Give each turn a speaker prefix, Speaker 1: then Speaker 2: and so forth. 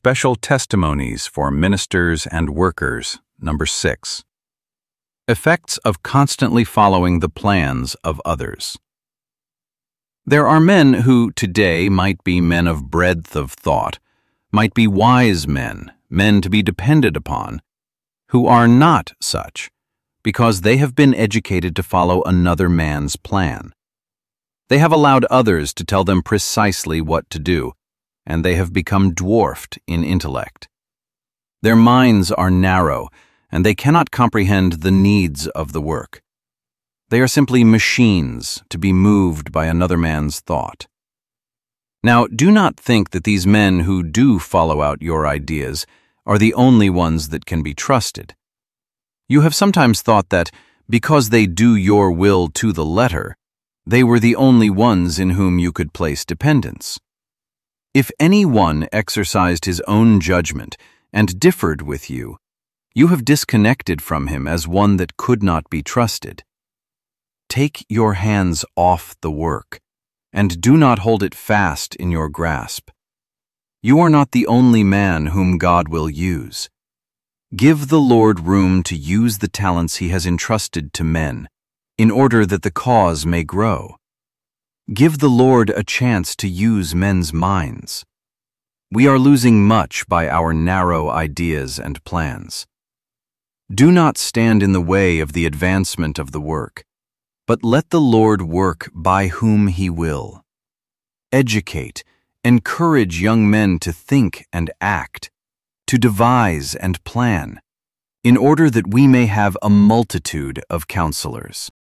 Speaker 1: Special Testimonies for Ministers and Workers, number 6. Effects of constantly following the plans of others. There are men who today might be men of breadth of thought, might be wise men, men to be depended upon, who are not such, because they have been educated to follow another man's plan. They have allowed others to tell them precisely what to do, and they have become dwarfed in intellect. Their minds are narrow, and they cannot comprehend the needs of the work. They are simply machines to be moved by another man's thought. Now, do not think that these men who do follow out your ideas are the only ones that can be trusted. You have sometimes thought that, because they do your will to the letter, they were the only ones in whom you could place dependence. If any one exercised his own judgment and differed with you, you have disconnected from him as one that could not be trusted. Take your hands off the work, and do not hold it fast in your grasp. You are not the only man whom God will use. Give the Lord room to use the talents he has entrusted to men, in order that the cause may grow. Give the Lord a chance to use men's minds. We are losing much by our narrow ideas and plans. Do not stand in the way of the advancement of the work, but let the Lord work by whom he will. Educate, encourage young men to think and act, to devise and plan, in order that we may have a multitude of counselors.